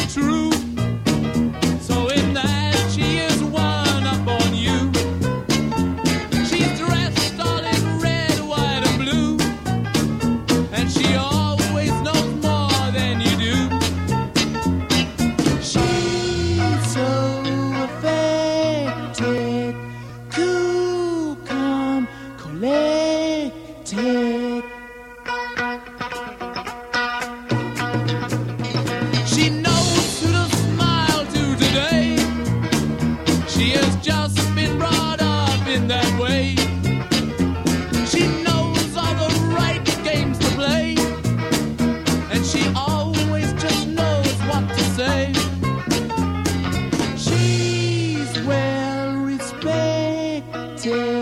true. So in that she is one up on you. She's dressed all in red, white, and blue, and she always knows more than you do. She's so affected, cool, calm, collected. She knows who to smile to today. She has just been brought up in that way. She knows all the right games to play, and she always just knows what to say. She's well respected.